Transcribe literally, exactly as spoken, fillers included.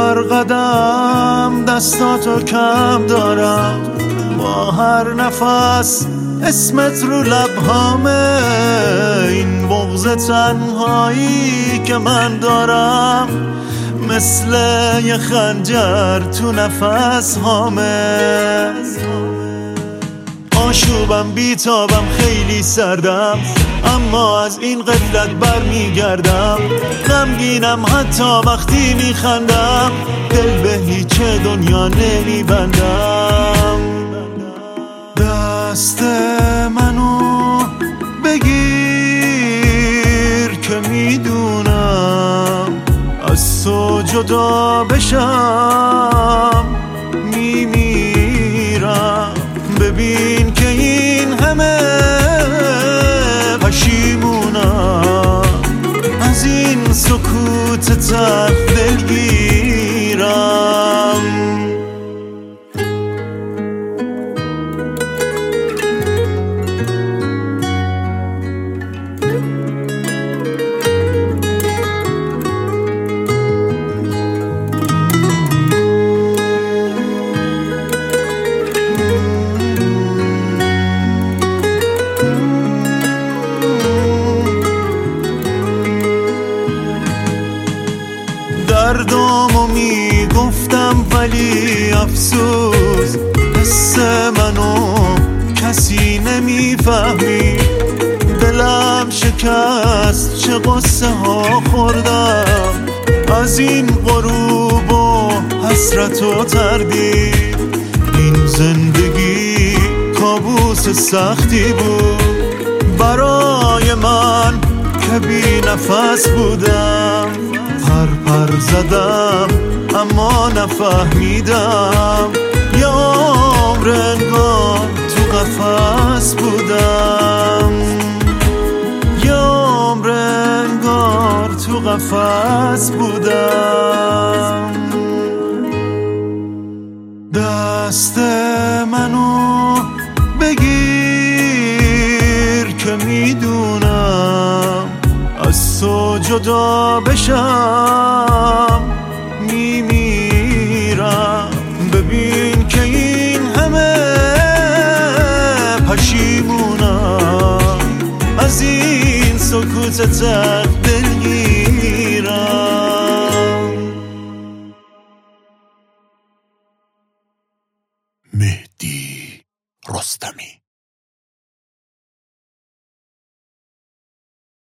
هر قدم دستاتو کم دارم، با هر نفس اسمت رو لبهامه. این بغض تنهایی که من دارم مثل یه خنجر تو نفس هامه. آشوبم بیتابم خیلی سردم، اما از این غفلت بر میگردم. غمگینم حتی وقتی میخندم، دل به هیچ دنیا نمیبندم. دست منو بگیر که میدونم از تو جدا بشم میمیرم. ببین که این همه پشیمونم، از این سکوت تلخ دلگیرم. دردامو میگفتم ولی افسوس، حس منو کسی نمیفهمی. دلم شکست، چه قصه ها خوردم از این غروب و حسرت و تردید. این زندگی کابوس سختی بود برای من که بی نفس بودم. پر پر زدم اما نفهمیدم، یه عمر انگار تو قفس بودم. یه عمر انگار تو قفس بودم. دست منو بگیر که میدونم از تو جدا بشم میمیرم. ببین که این همه پشیمونم، از این سکوت تلخ دلگیرم. مهدی رستمی.